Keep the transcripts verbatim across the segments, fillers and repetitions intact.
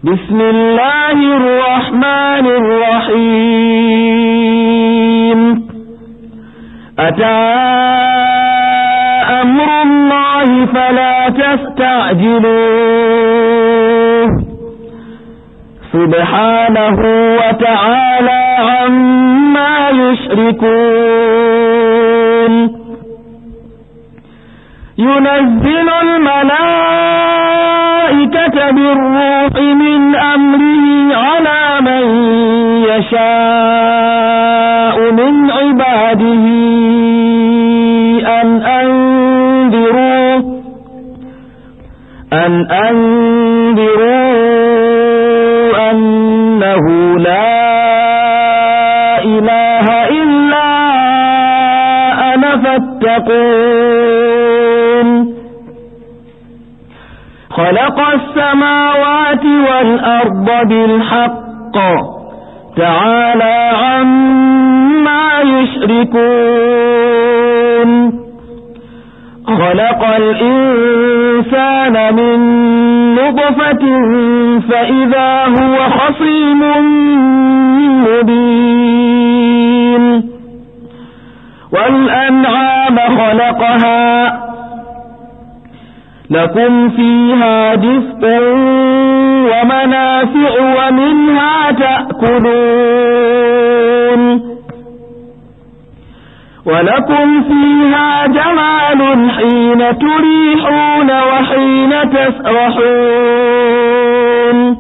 بسم الله الرحمن الرحيم أتى أمر الله فلا تستعجلوه سبحانه وتعالى عما يشركون ينزل الملائكة بالروح من أمره على من يشاء من عباده أن أنذروا أن أنذروا أنه لا إله إلا أنا فاتقون خلق السماوات والأرض بالحق تعالى عما يشركون خلق الإنسان من نطفة فإذا هو خصيم مبين والأنعام خلقها لكم فيها دفء ومنافع ومنها تأكلون ولكم فيها جمال حين تريحون وحين تسرحون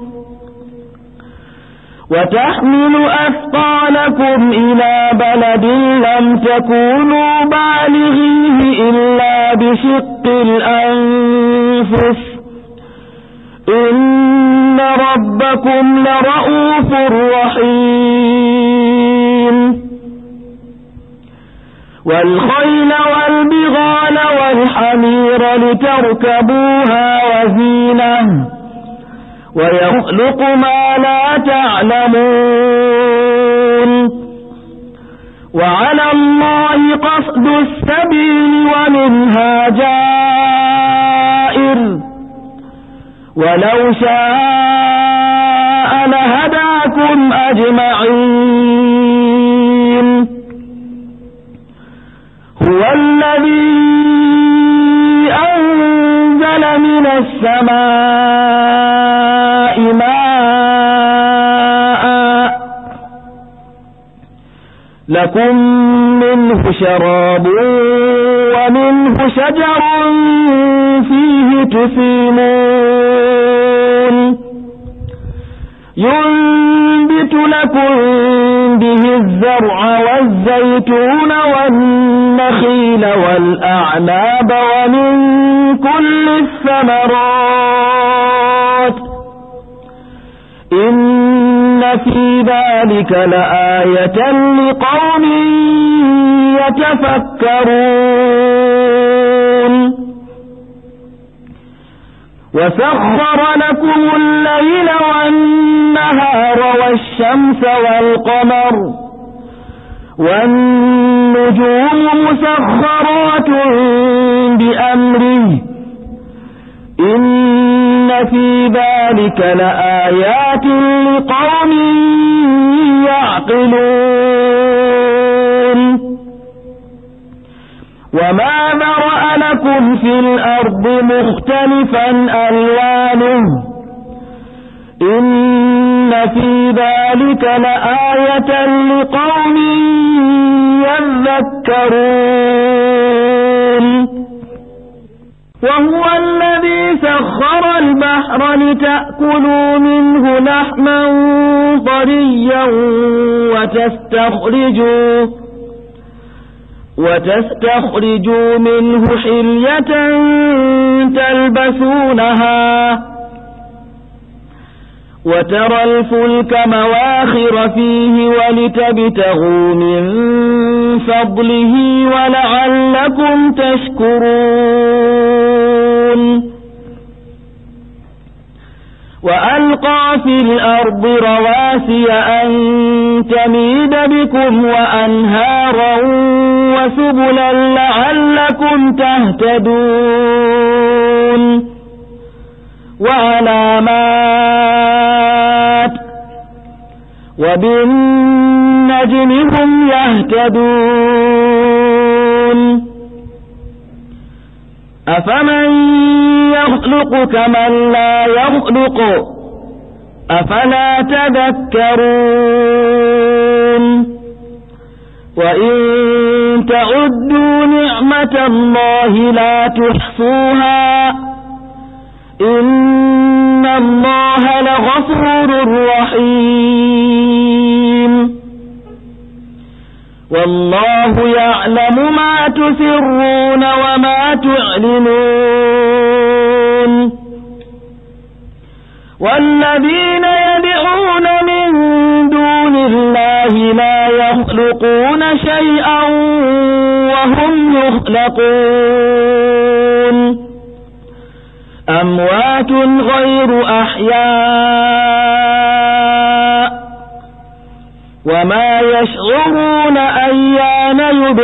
وتحمل أثقالكم إلى بلد لم تكونوا بالغيه إلا بشق الأنفس إن ربكم لرؤوف رحيم والخيل والبغال والحمير لتركبوها وزينة ويخلق ما لا تعلمون وعلى الله قصد السبيل ومنها جائر ولو شاء لهداكم أجمعين هو الذي أنزل من السماء ماء لكم منه شراب ومنه شجر فيه تسيمون ينبت لكم به الزرع والزيتون والنخيل والأعناب ومن كل الثمرات إن في ذلك لآية لقوم يتفكرون وسخر لكم الليل والنهار والشمس والقمر والنجوم مسخرات بأمره إن في ذلك لآيات لقوم يعقلون وما ذرأ لكم في الأرض مختلفا ألوانه إن في ذلك لآية لقوم يذكرون وهو الذي سخر البحر لتأكلوا منه لحما طريا وتستخرجوا وتستخرجوا منه حلية تلبسونها وترى الفلك مواخر فيه ولتبتغوا من فضله ولعلكم تشكرون وألقى في الأرض رواسي أن تميد بكم وأنهارا وسبلا لعلكم تهتدون وعلامات وبالنجم هم يهتدون أفمن يخلق كمن لا يخلق أفلا تذكرون وإن تعدوا نعمة الله لا تحصوها إن الله لغفور رحيم والله يعلم ما تسرون وما تعلنون والذين يدعون من دون الله لا يخلقون شيئا وهم يخلقون أموات غير أحياء وما يشعرون أيان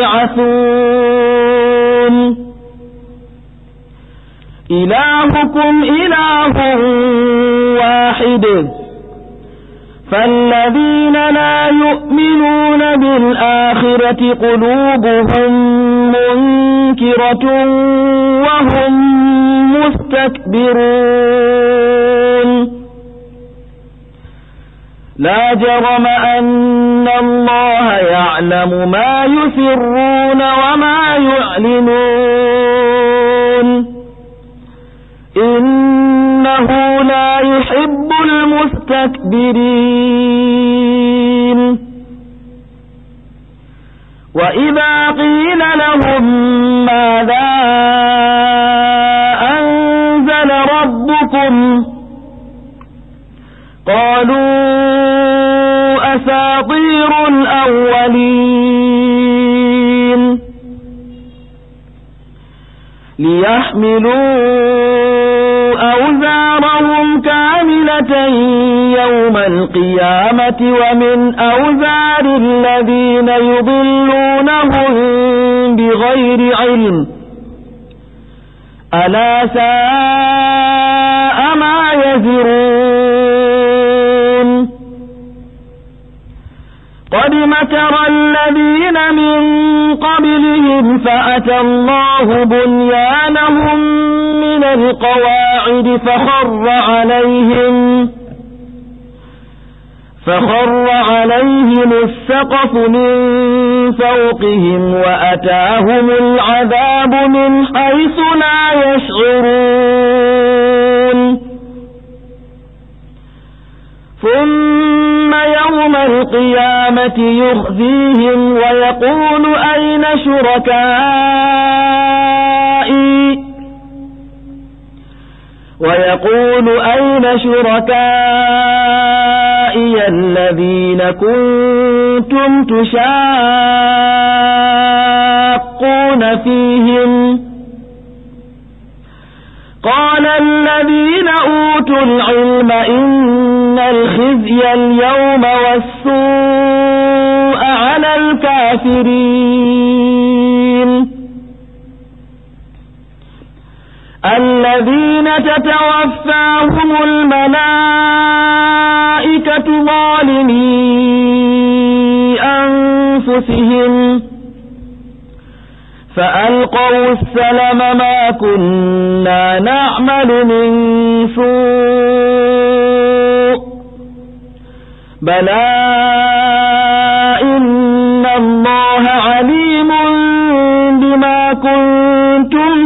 يبعثون إلهكم إله واحد فالذين لا يؤمنون بالآخرة قلوبهم منكرة وهم مستكبرون لا جرم أن الله يعلم ما يسرون وما يعلنون إنه لا يحب المستكبرين وإذا قيل لهم ماذا أنزل ربكم قالوا أساطير الأولين ليحملوا أوزارهم كاملة يوم القيامة ومن أوزار الذين يضلونهم بغير علم ألا ساء ما يزرون قد مكر الذين من قبلهم فأتى الله بنيانهم من القواعد فخر عليهم فخر عليهم السقف من فوقهم وأتاهم العذاب من حيث لا يشعرون ثم يوم القيامة يخزيهم ويقول أين شركائي ويقول أين شركائي الذين كنتم تشاقون فيهم قال الذين أوتوا العلم إن الخزي اليوم والسوء على الكافرين الذين تتوفاهم الملائكة ظالمي أنفسهم فألقوا السلم ما كنا نعمل من سوء بلى إن الله عليم بما كنتم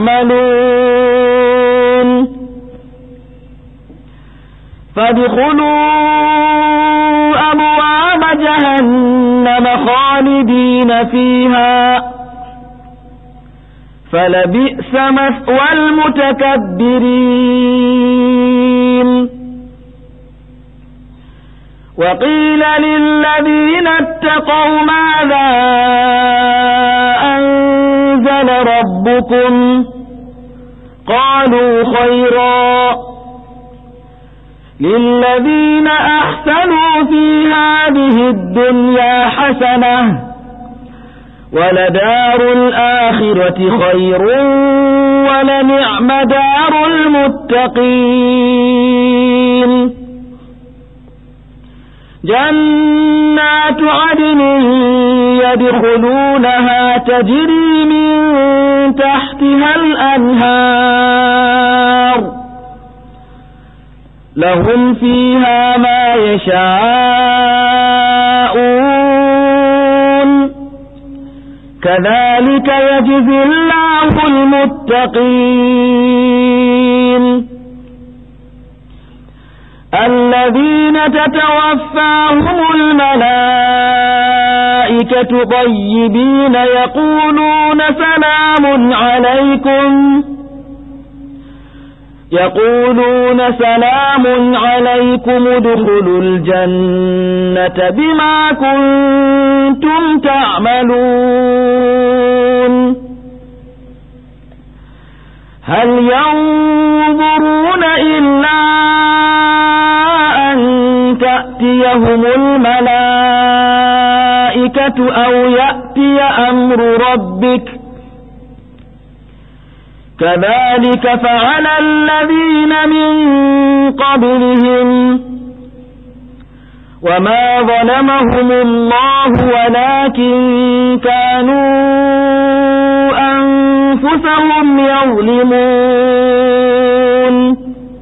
تعملون فادخلوا أبواب جهنم خالدين فيها فلبئس مثوى المتكبرين وقيل للذين اتقوا ماذا أنزل ربكم قالوا خيرا للذين أحسنوا في هذه الدنيا حسنة ولدار الآخرة خير ولنعم دار المتقين جنات عدن يدخلونها تجري من تحتها الأنهار لهم فيها ما يشاءون كذلك يجزي الله المتقين الذين تتوفاهم الملائكة طيبين يقولون سلام عليكم يقولون سلام عليكم ادخلوا الجنة بما كنتم تعملون هل ينظرون إلا أن تأتيهم الملائكة أو يأتي أمر ربك كذلك فعل الذين من قبلهم وما ظلمهم الله ولكن كانوا أنفسهم يظلمون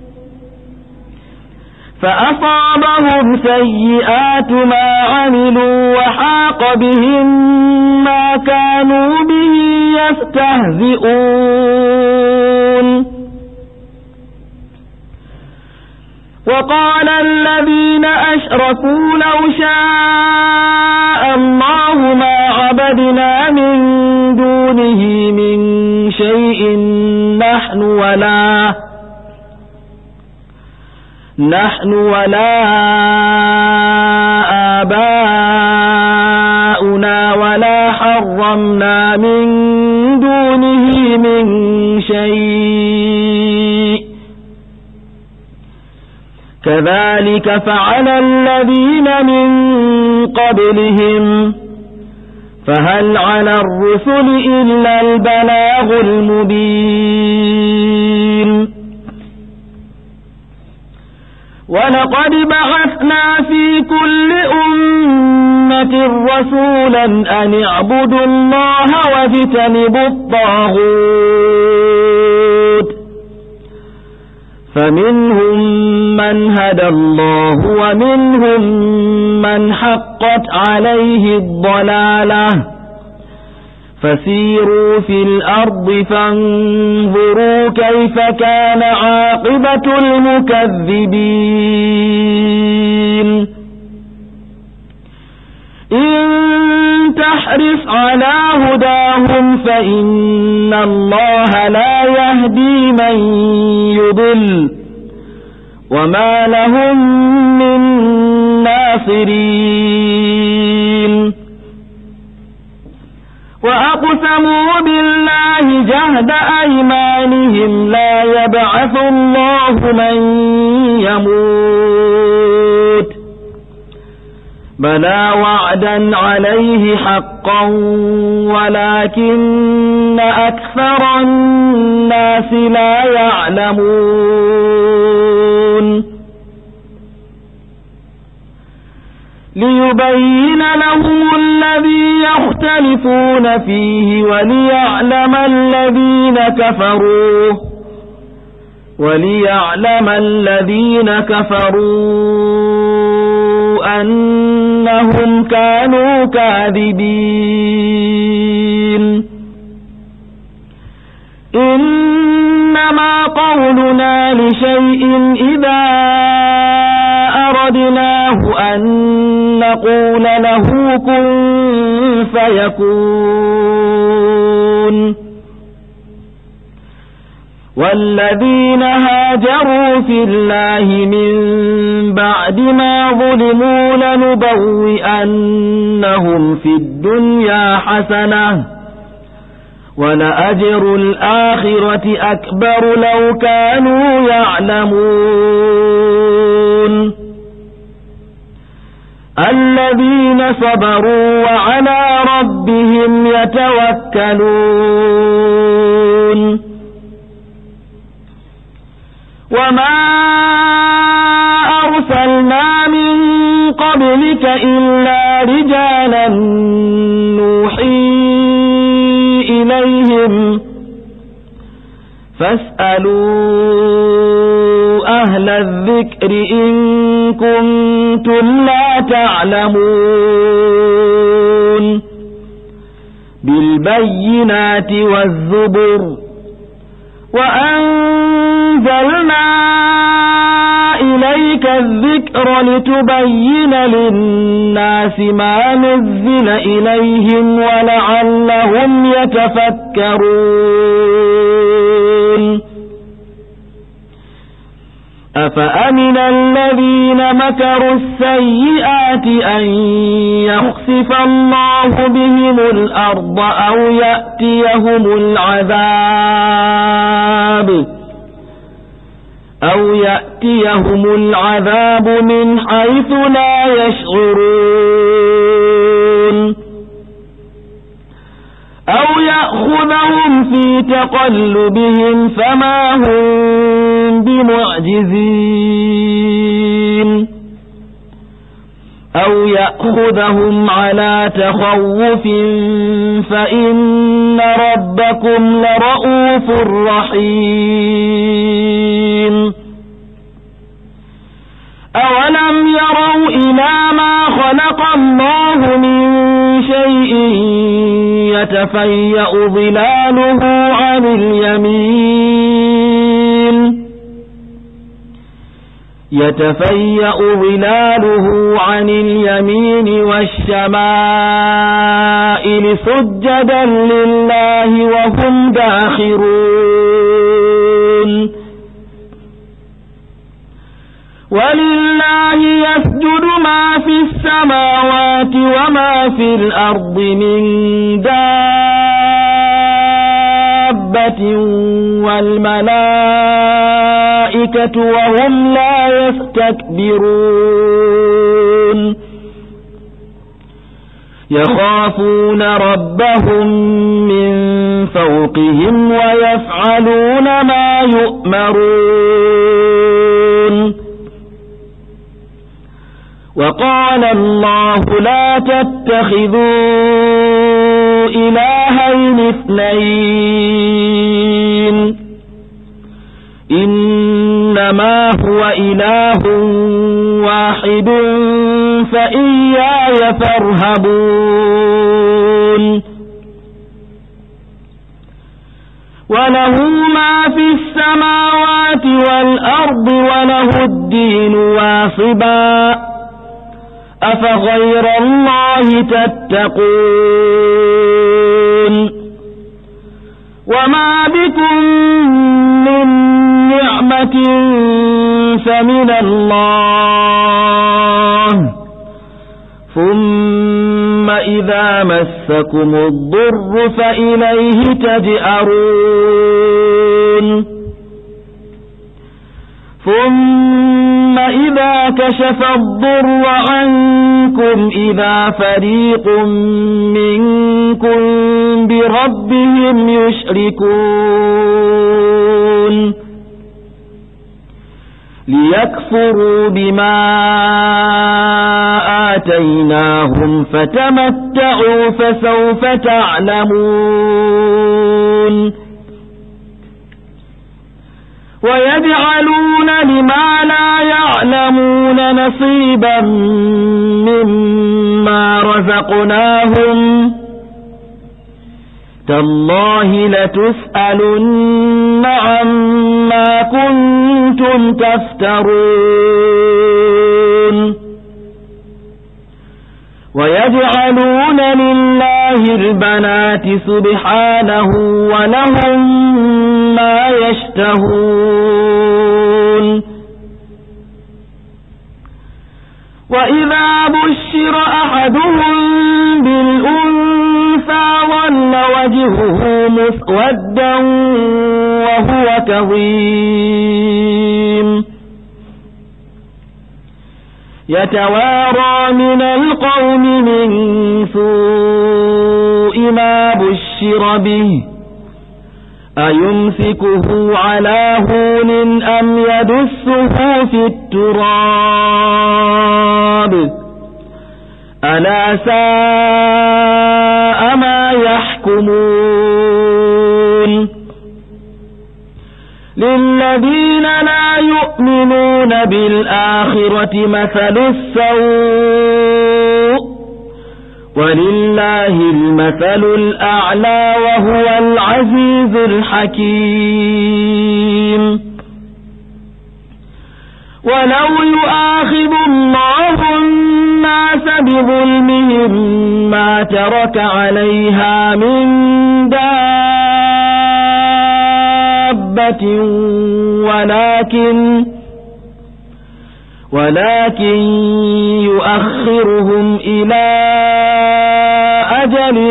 فأصابهم سيئات ما عملوا وحاق بهم ما كانوا به يستهزئون وقال الذين أشركوا لو شاء الله ما عبدنا من دونه من شيء نحن ولا نحن ولا آباؤنا ولا حرمنا من دونه من شيء كذلك فعل الذين من قبلهم فهل على الرسل إلا البلاغ المبين ولقد بعثنا في كل أمة رسولا أن اعبدوا الله واجتنبوا الطاغوت فمنهم من هدى الله ومنهم من حقت عليه الضلالة فسيروا في الأرض فانظروا كيف كان عاقبة المكذبين إن تحرص على هداهم فإن الله لا يهدي من يضل وما لهم من ناصرين وأقسموا بالله جهد أيمانهم لا يبعث الله من يموت بلى وعدا عليه حقا ولكن أكثر الناس لا يعلمون ليبين لهم الذي يختلفون فيه وليعلم الذين كفروا وليعلم الذين كفروا أنهم كانوا كاذبين إنما قولنا لشيء إذا أردناه أن نقول له كن فيكون والذين هاجروا في الله من بعد ما ظلموا لنبوئنهم في الدنيا حسنة ولأجر الآخرة أكبر لو كانوا يعلمون الذين صبروا وعلى ربهم يتوكلون وما أرسلنا من قبلك إلا رجالا نوحي إليهم فاسألوا أهل الذكر إن كنتم لا تعلمون بالبينات والزبر وأنزلنا إليك الذكر لتبين للناس ما نزل إليهم ولعلهم يتفكرون أفأمن الذين مكروا السيئات أن يخسف الله بهم الأرض أو يأتيهم العذاب أو يأتيهم العذاب من حيث لا يشعرون أو يأخذهم في تقلبهم فما هم بمعجزين أو يأخذهم على تخوف فإن ربكم لرؤوف رحيم أولم يروا إلى ما خلق الله من شيء يتفيأ ظلاله عن اليمين يتفيأ ظلاله عن اليمين والشمائل سجدا لله وهم داخرون ولله يسجد ما في السماوات وما في الأرض من دابة والملائكة وهم لا يستكبرون يخافون ربهم من فوقهم ويفعلون ما يؤمرون وقال الله لا تتخذوا إلهين اثنين إنما هو إله واحد فإياي فارهبون وله ما في السماوات والأرض وله الدين واصبا أفغير الله تتقون وما بكم من نعمة فمن الله ثم إذا مسكم الضر فإليه تجأرون ثم إذا كشف الضر عنكم إذا فريق منكم بربهم يشركون ليكفروا بما آتيناهم فتمتعوا فسوف تعلمون ويجعلون لما لا يعلمون نصيبا مما رزقناهم تالله لتسألن عما كنتم تفترون ويجعلون لله البنات سبحانه ولهم ما يشتهون وإذا بشر أحدهم بالأنثى ظل وجهه مسودا وهو كظيم يتوارى من القوم من سوء ما بشر به أيمسكه على هون أم يدسه في التراب ألا ساء ما يحكمون للذين لا يؤمنون بالآخرة مثل السوء ولله المثل الأعلى وهو العزيز الحكيم ولو يؤاخذ الله الناس بظلمهم ما ترك عليها من دابة ولكن ولكن يؤخرهم إلى أجل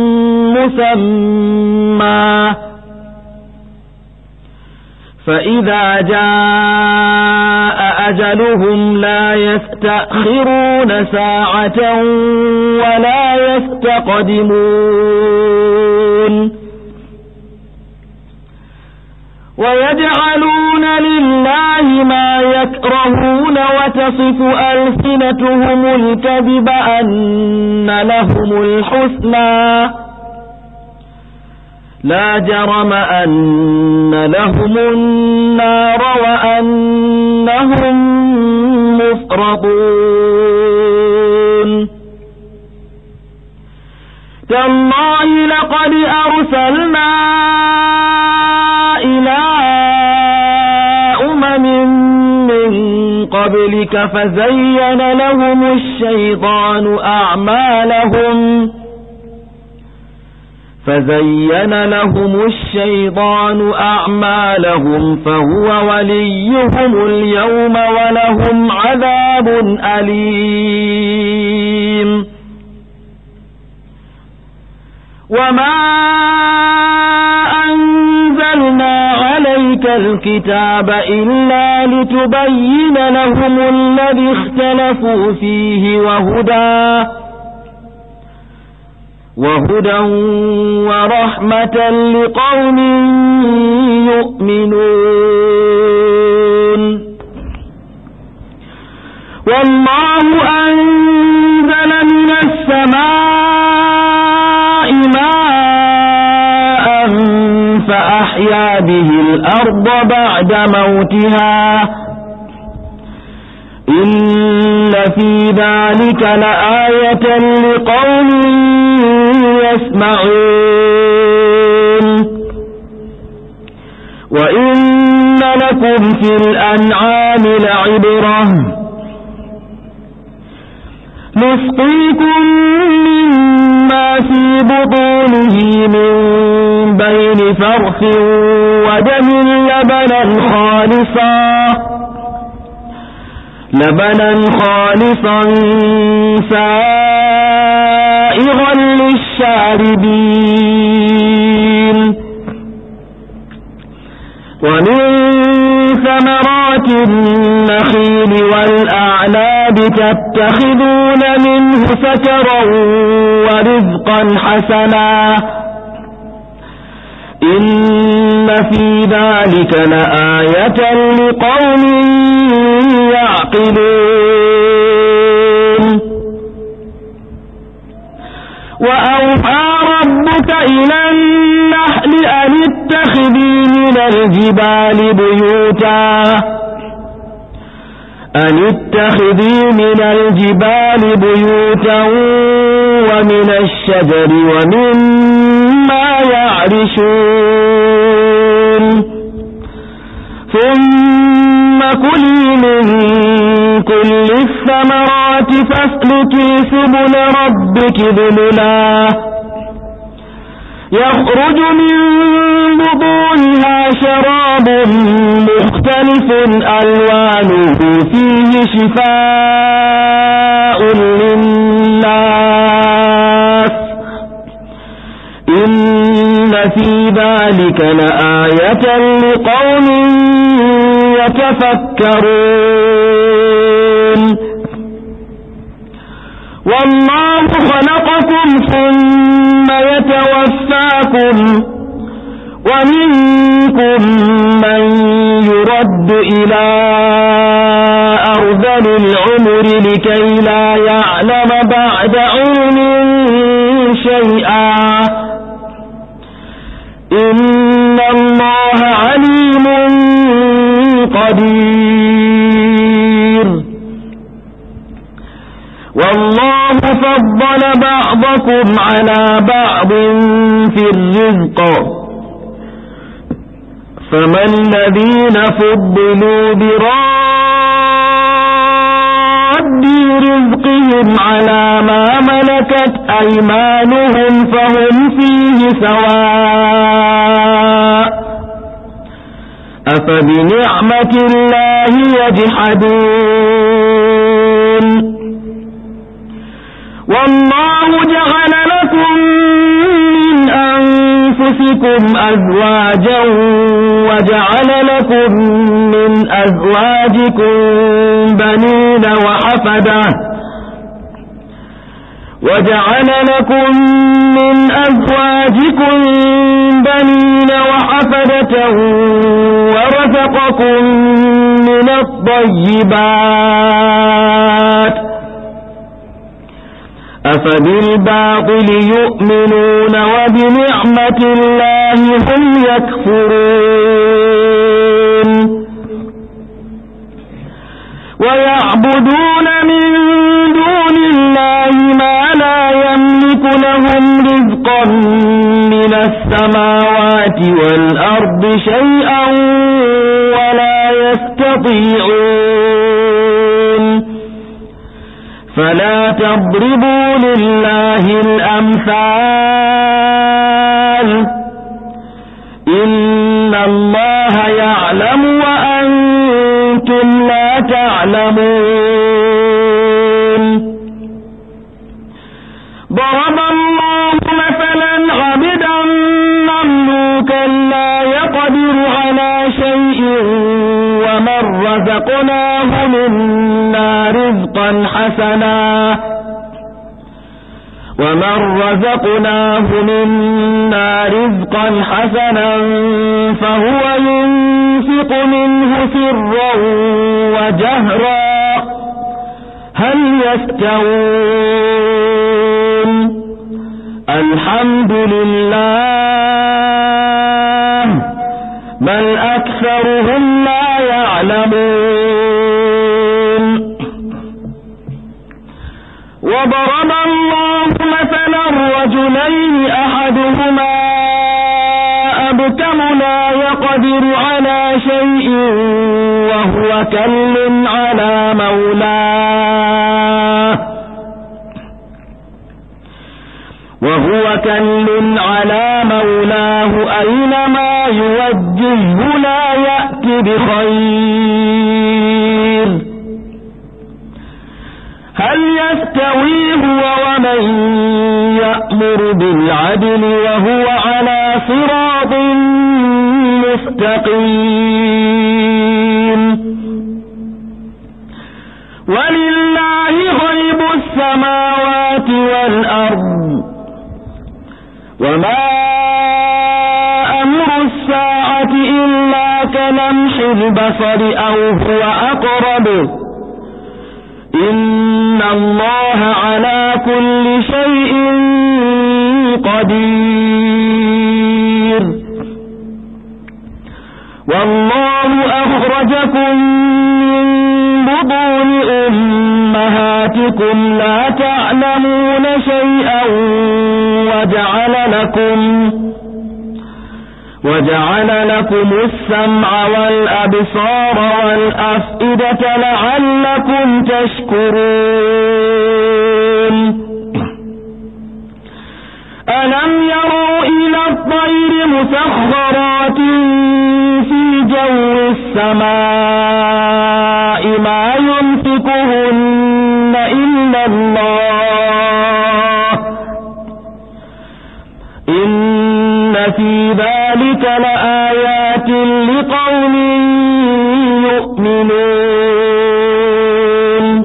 مسمى فإذا جاء أجلهم لا يستأخرون ساعة ولا يستقدمون ويجعلون لله ما يكرهون وتصف ألسنتهم الكذب أن لهم الحسنى لا جرم أن لهم النار وأنهم مفرطون تالله لقد أرسلنا إلى أمم من قبلك فزين لهم الشيطان أعمالهم فزين لهم الشيطان أعمالهم فهو وليهم اليوم ولهم عذاب أليم وما أنزلنا عليك الكتاب إلا لتبين لهم الذي اختلفوا فيه وهدى وهدى ورحمة لقوم يؤمنون والله أنزل من السماء ماء فأحيا به الأرض بعد موتها إن في ذلك لآية لقوم يسمعون وإن لكم في الأنعام لعبرة نسقيكم مما في بطونه من بين فرث ودم لبنا خالصا لبنا خالصا سائغا للشاربين ومن ثمرات النخيل والأعناب تتخذون منه سكرا ورزقا حسنا إن في ذلك لآية لقوم يعقلون وأوحى ربك إلى النحل أن اتخذي من الجبال بيوتا أن اتخذي من الجبال بيوتا ومن الشجر ومما يعرشون ثم كلي من كل الثمرات فاسلكي سبل ربك ذللا يخرج من بطونها شراب مختلف ألوانه فيه شفاء للناس إن في ذلك لآية لقوم يتفكرون والله خلقكم ثم يتوفاكم ومنكم من يرد إلى أرض أرذل العمر لكي لا يعلم بعد علم شيئا إن الله عليم قدير والله فضل بعضكم على بعض في الرزق فما الذين فضلوا براد رزقهم على ما ملكت أيمانهم فهم فيه سواء أفبنعمة الله يجحدون والله جعل لكم من أنفسكم أزواجا وجعل لكم من أزواجكم بنين وحفدة وجعل لكم من أزواجكم بنين وحفدة ورزقكم من الطيبات أفبالباطل يؤمنون وبنعمة الله هم يكفرون ويعبدون من دون الله ما لا يملك لهم رزقا من السماوات والأرض شيئا ولا يستطيعون فلا تضربوا لله الأمثال إن الله يعلم وأنتم لا تعلمون ضرب الله مثلا عبدا مملوكا لا يقدر على شيء ومن رزقناه منا رزقا حسنا ومن رزقناه منا رزقا حسنا فهو ينفق منه سرا وجهرا هل يستوون الحمد لله بل أكثرهم لا يعلمون وضرب الله مثلا رجلين أحدهما أبكم لا يقدر على شيء وهو كل على مولاه وهو كل على مولاه أينما يوجهه لا يأتي بخير هل يستوي هو ومن يأمر بالعدل وهو على صراط مستقيم ولله غيب السماوات والأرض وما أمر الساعة إلا كلمح البصر أو هو أقرب إن الله على كل شيء قدير والله أخرجكم من بطون أمهاتكم لا تعلمون شيئا وجعل لكم وجعل لكم السمع والأبصار والأفئدة لعلكم تشكرون ألم يروا إلى الطير مسخرات في جو السماء ما يمسكهن إلا الله إن في ذلك لآيات لقوم يؤمنون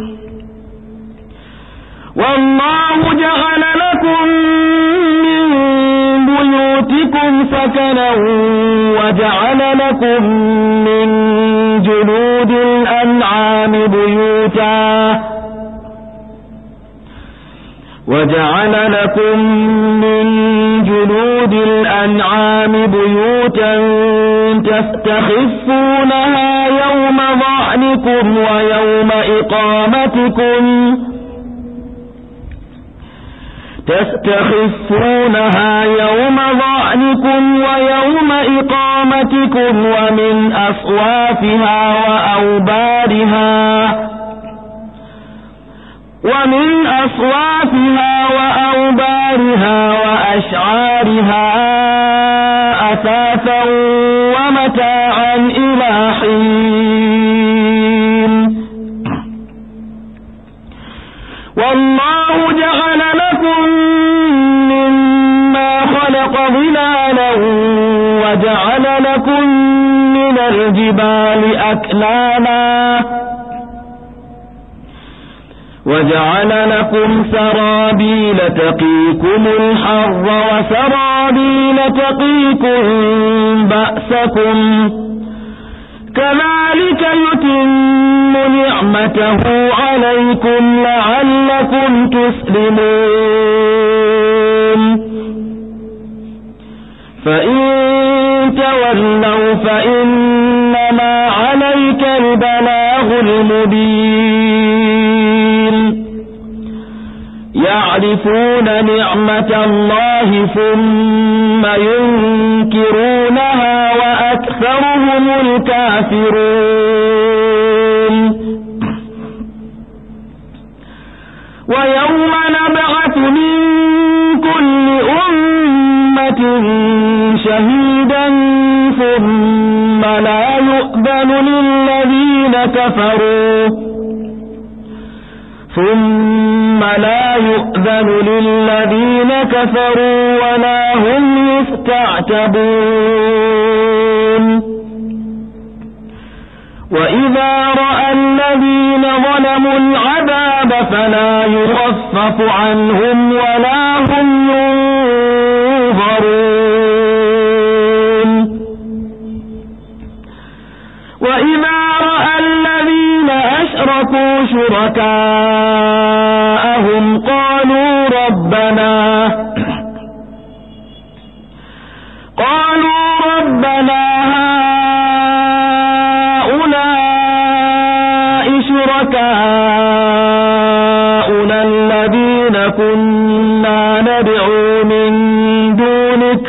والله جعل لكم من بيوتكم سكنا وجعل لكم من جلود الأنعام بيوتا وجعل لكم من جلود الأنعام بيوتا تستخفونها يوم ظعنكم ويوم إقامتكم تستخفونها يوم ظعنكم ويوم إقامتكم ومن أصوافها وأوبارها ومن أصوافها وأوبارها وأشعارها أثاثا ومتاعا إلى حين. والله جعل لكم مما خلق ظلالا وجعل لكم من الجبال أكنانا وجعل لكم سرابيل تقيكم الحر وسرابيل تقيكم بأسكم كذلك يتم نعمته عليكم لعلكم تسلمون. فإن تولوا فإنما عليك البلاغ المبين. يعرفون نعمة الله ثم ينكرونها وأكثرهم الكافرون. ويوم نبعث من كل أمة شهيدا ثم لا يؤذن للذين كفروا ثم لا يؤذن للذين كفروا ولا هم يستعتبون. وإذا رأى الذين ظلموا العذاب فلا يخفف عنهم ولا هم ينظرون. وإذا رأى الذين أشركوا شركاءهم قالوا ربنا قالوا ربنا هؤلاء شركاؤنا الذين كنا ندعو من دونك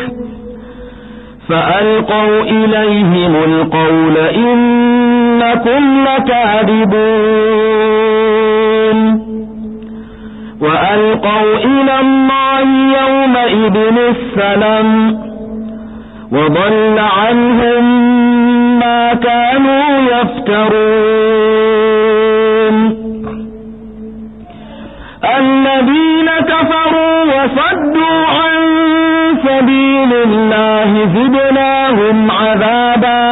فألقوا إليهم القول إنكم لكاذبون. وألقوا إلى الله يومئذ السلام وضل عنهم ما كانوا يفترون. الذين كفروا وصدوا عن سبيل الله زدناهم عذابا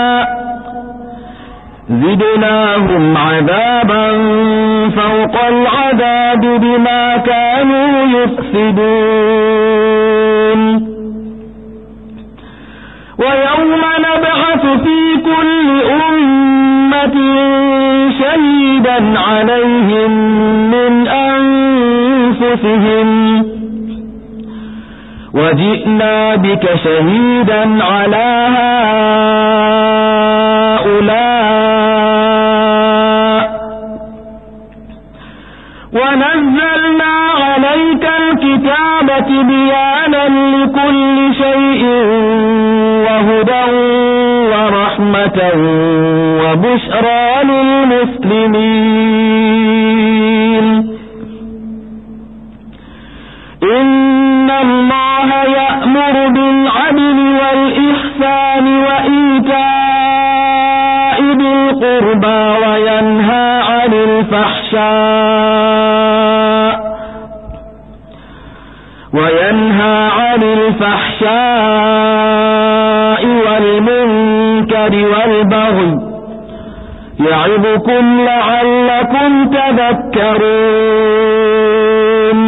زدناهم عذابا فوق العذاب بما كانوا يفسدون. ويوم نبعث في كل أمة شهيدا عليهم من أنفسهم وجئنا بك شهيدا على هؤلاء ونزلنا عليك الكتاب بيانا لكل شيء وهدى ورحمة وبشرى للمسلمين. إن الله يأمر بالعدل والإحسان وإيتاء ذي القربى وينهى عن الفحشاء وينهى عن الفحشاء والمنكر والبغي يعظكم لعلكم تذكرون.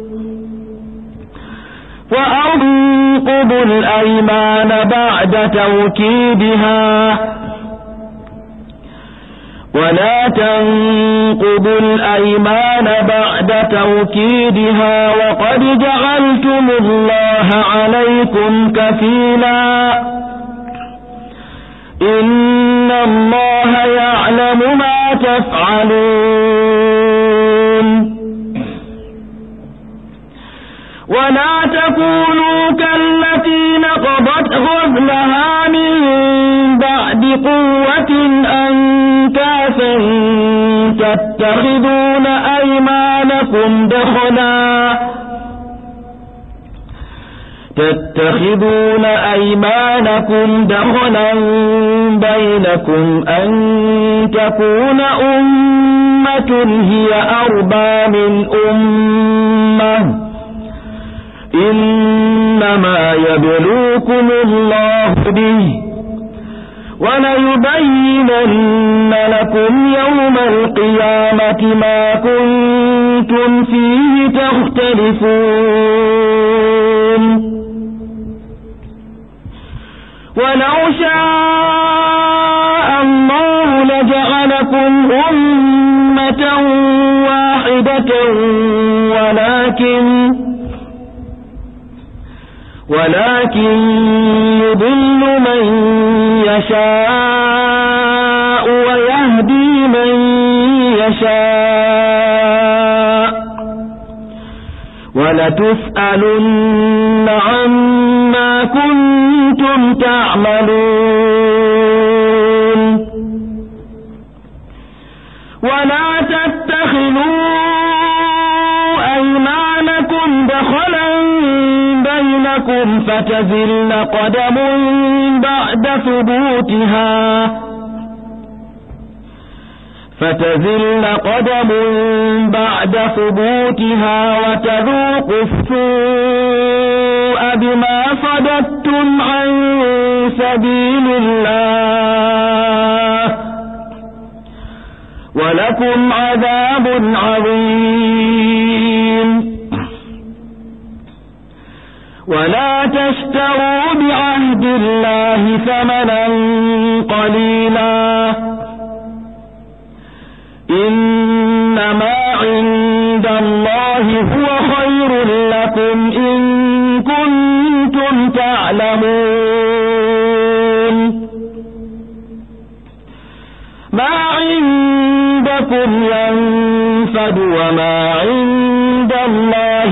وأنقضوا الأيمان بعد توكيدها ولا تنقضوا تنقضوا الأيمان بعد توكيدها وقد جعلتم الله عليكم كفيلا إن الله يعلم ما تفعلون ولا تكونوا كالتي نقضت غزلها من بعد قوة أنكاثا تتخذون أيمانكم دخلا تتخذون أيمانكم دخلا بينكم أن تكون أمة هي أربى من أمة إنما يبلوكم الله به وليبينن لكم يوم القيامة ما كنتم فيه تختلفون ولو شاء الله لجعلكم أمة واحدة ولكن ولكن يضل من يشاء ويهدي من يشاء ولتسألن عما كنتم تعملون ولا تتخذوا أيمانكم دخلا بينكم فتزل قدم بعد ثبوتها فتزل قدم بعد ثبوتها وتذوقوا السوء بما صددتم عن سبيل الله ولكم عذاب عظيم ولا تشتروا بعهد الله ثمنا قليلا إنما عند الله هو خير لكم إن كنتم تعلمون ما عندكم ينفد وما عند الله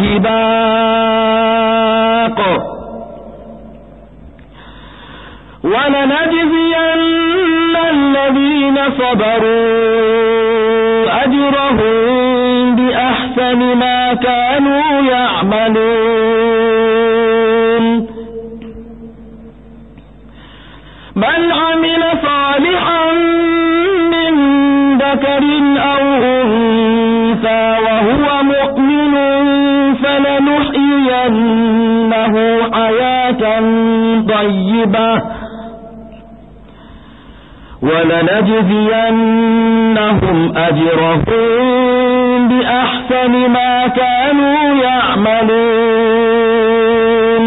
باق ولنجزين الذين صبروا أجرهم بأحسن ما كانوا يعملون من عمل صالحا من ذكر أو أنثى وهو مؤمن فلنحيينه حياة طيبة ولنجزينهم أجرهم بأحسن ما كانوا يعملون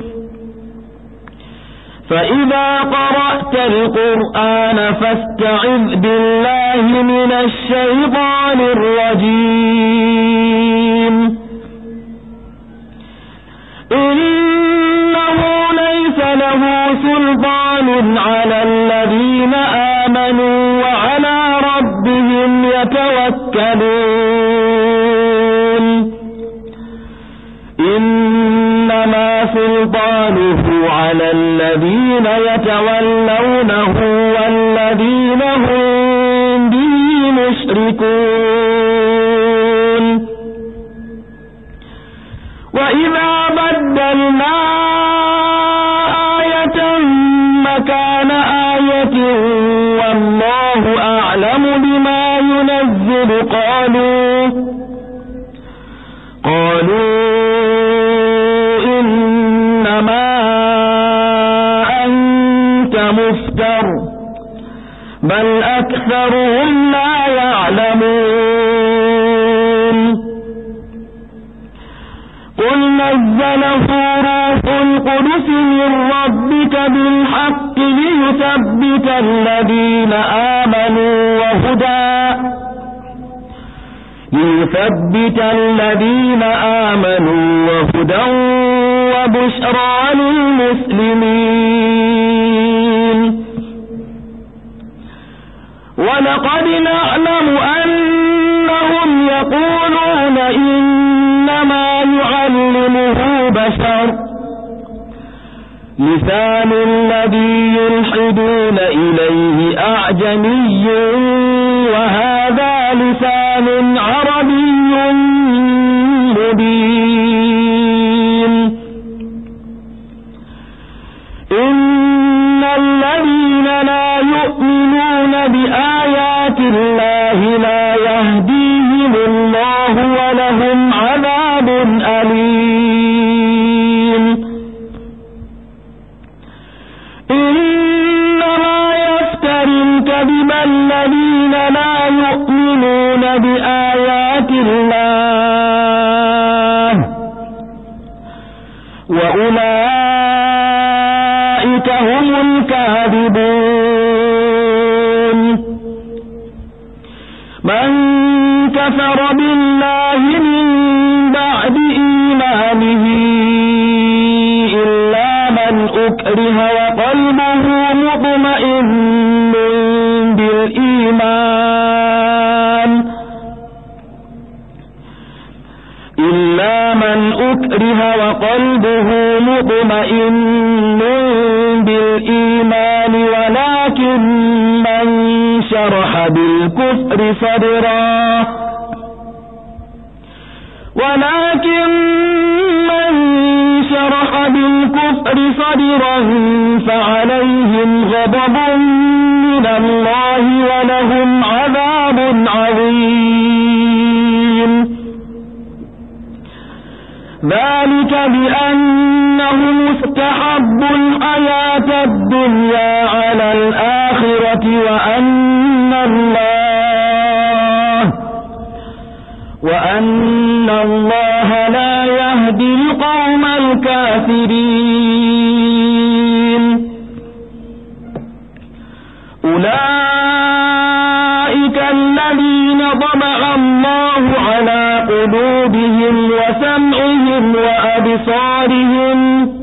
فإذا قرأت القرآن فاستعذ بالله من الشيطان الرجيم إنه ليس له سلطان على الذين آمنوا وعلى ربهم يتوكلون إنما سلطانه على الذين يتولونه والذين هم به مشركون وإذا بدلنا آية مكان آية والله أعلم بما ينزل قالوا قالوا إنما أنت مفتر بل أكثرهم لا يعلمون قل نزله روح القدس من ربك بالحق ليثبت الذين آمنوا وهدى ليثبت الذين آمنوا وهدى وبشرى للمسلمين. ولقد نعلم أنهم يقولون إنما يعلمه بشر لسان الذي يلحدون إليه أعجمي وهذا لسان عربي مبين. إن الذين لا يؤمنون بآيات الله لا يهديهم الله ولهم عذاب أليم. إنما يفتري الكذب الذين لا يؤمنون بآيات الله وأولئك هم الكاذبون. من كفر بالله من بعد إيمانه إلا من أكره وقلبه مطمئن بالإيمان إلا من أكره وقلبه مطمئن بالإيمان ولكن من شرح بالكفر صدرا ولكن من شرح بالكفر صدرا فعليهم غضب من الله ولهم عذاب عظيم. ذلك بأنهم استحبوا الحياة الدنيا على الآخرة وأن الله وأن الله لا يهدي القوم الكافرين. أولئك الذين طبع الله على قلوبهم وسمعهم وأبصارهم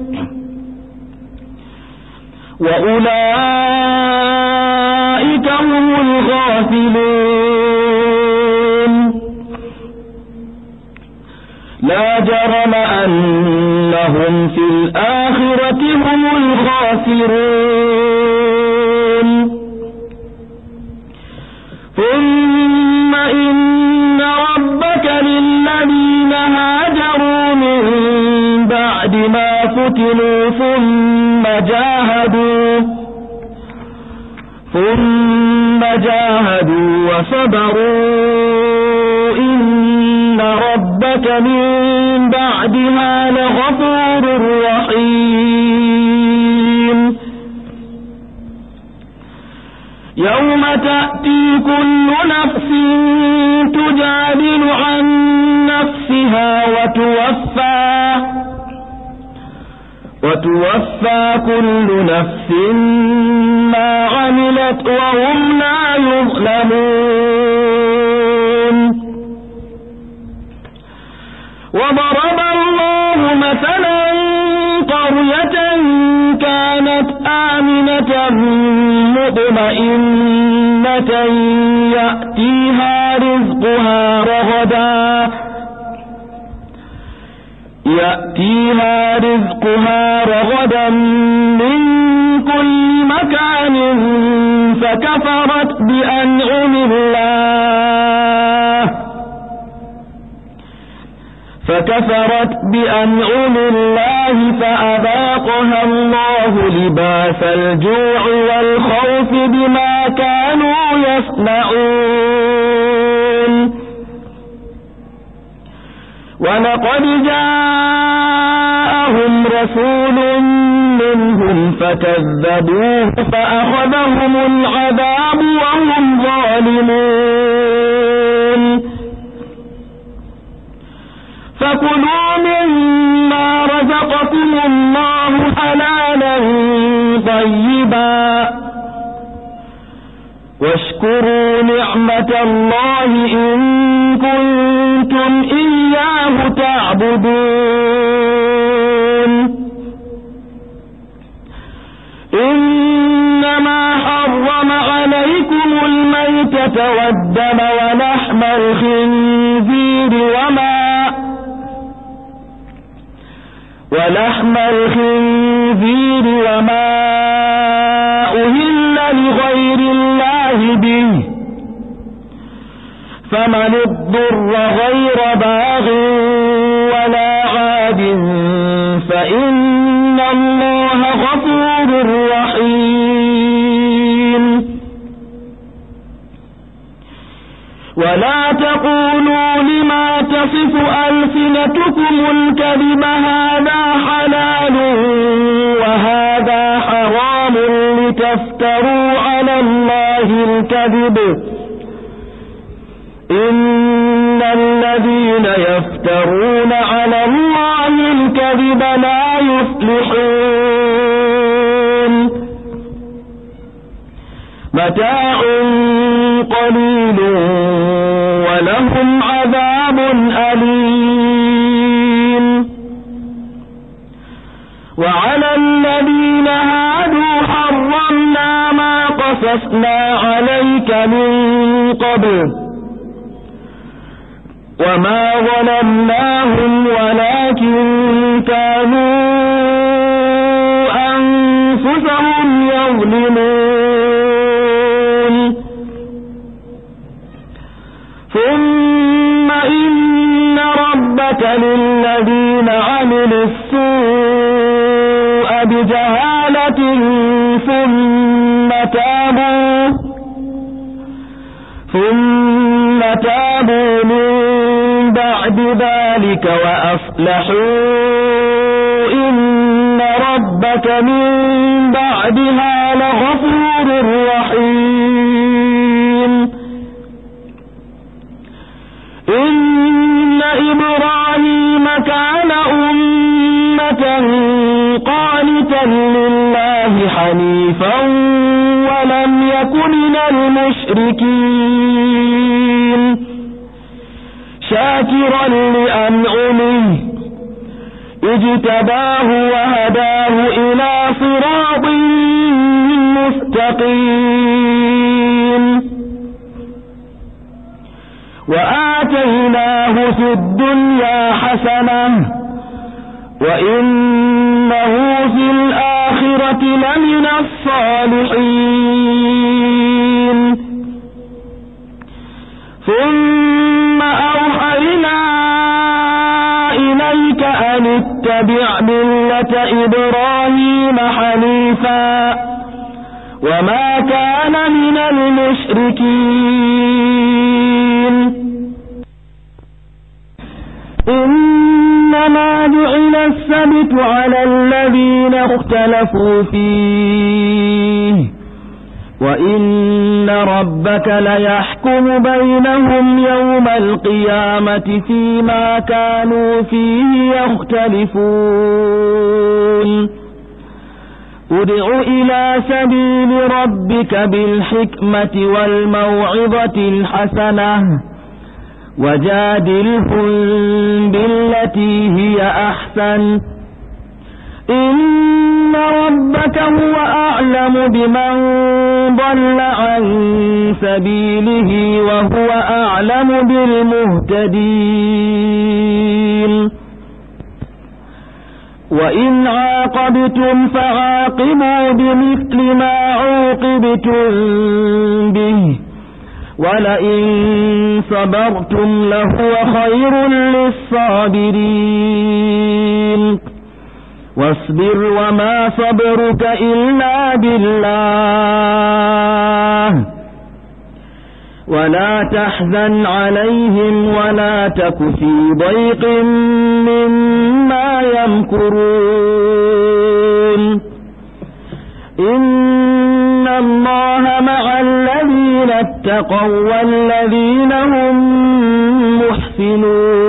وأولئك هم الغافلون. لا جرم أنهم في الآخرة هم الخاسرون. ثم إن ربك للذين هاجروا من بعد ما فتنوا ثم جاهدوا ثم جاهدوا وصبروا إن ربك من بعدها لغفور رحيم. يوم تأتي كل نفس تجادل عن نفسها وتوفى وتوفى كل نفس ما عملت وهم لا يظلمون. وضرب الله مثلا قرية كانت آمنة مطمئنة يأتيها رزقها رغدا يأتيها رزقها رغدا من كل مكان فكفرت بأنعم الله فكفرت بأنعم الله فأذاقها الله لباس الجوع والخوف بما كانوا يصنعون. ولقد جاءهم رسول منهم فكذبوه فأخذهم العذاب وهم ظالمون. فكلوا مما رزقكم الله حلالا طيبا واشكروا نعمة نعمة الله إن كنتم إياه تعبدون إنما حرم عليكم الميتة والدم ولحم الخنزير وما ولحم الخنزير وما أهل لغير الله به فمن اضطر غير باغ ولا عاد فإن الله غفور رحيم ولا تقولوا لما تصف ألسنتكم الكذب هذا حلال وهذا حرام لتفتروا على الله الكذب إن الذين يفترون على الله الكذب لا يفلحون متاع قليل ولهم عذاب أليم وعلى الذين هادوا حرمنا ما قصصنا عليك من قبل وما ظلمناهم ولكن كانوا أنفسهم يظلمون ثم إن ربك للذين عملوا السوء بجهالة ثم تابوا ثم تابوا من بعد ذلك وأصلحوا إن ربك من بعدها لغفور رحيم إن إبراهيم كان أمة قانتا لله حنيفا ولم يكن من المشركين شاكرا لأنعمه اجتباه وهداه إلى صراط مستقيم وآتيناه في الدنيا حسنة وإنه في الآخرة لمن الصالحين ثم أوحينا إليك أن اتبع ملة إبراهيم حنيفا وما كان من المشركين إنما جعل السبت على الذين اختلفوا فيه وإن ربك ليحكم بينهم يوم القيامة فيما كانوا فيه يختلفون ادع إلى سبيل ربك بالحكمة والموعظة الحسنة وجادلهم بالتي هي أحسن إن ربك هو أعلم بمن ضل عن سبيله وهو أعلم بالمهتدين وإن عاقبتم فعاقبوا بمثل ما عوقبتم به ولئن صبرتم لهو خير للصابرين واصبر وما صبرك إلا بالله ولا تحزن عليهم ولا تك في ضيق مما يمكرون إن الله مع الذين اتقوا والذين هم محسنون